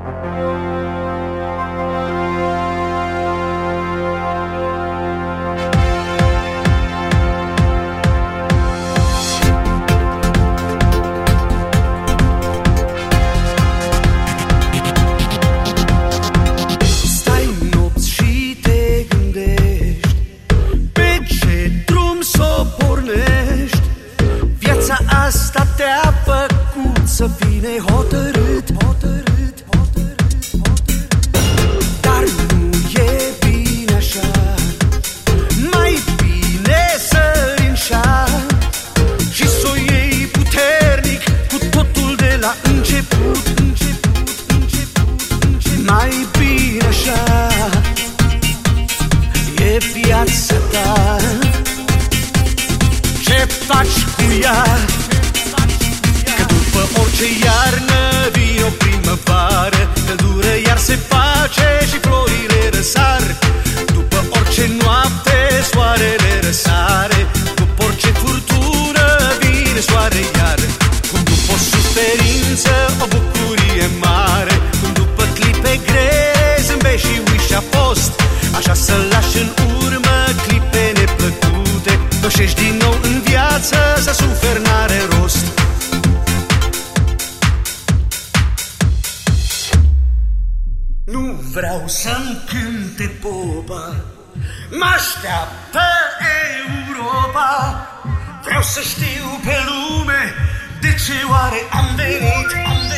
Asta te-a făcut să fii nehotărât, hotărât, hotărât, hotărât. Dar nu e bine așa, mai bine sări în șa și s-o iei puternic, cu totul de la început, început, început, început. Mai bine așa, e viața ta. Ce faci cu ea? Orice iarnă vine o primăvară, căldură iar se face și florile răsar. După orice noapte soarele răsare, după orice furtună vine soare iar. Cum după o suferință o bucurie mare, cum după clipe grele zâmbești și uiți ce-a fost. Așa să lași în urmă clipe neplăcute, doșești din nou în viață, să suferi n-are rost. Nu vreau să-mi cânte popa, mă-așteaptă Europa. Vreau să știu pe lume de ce oare am venit,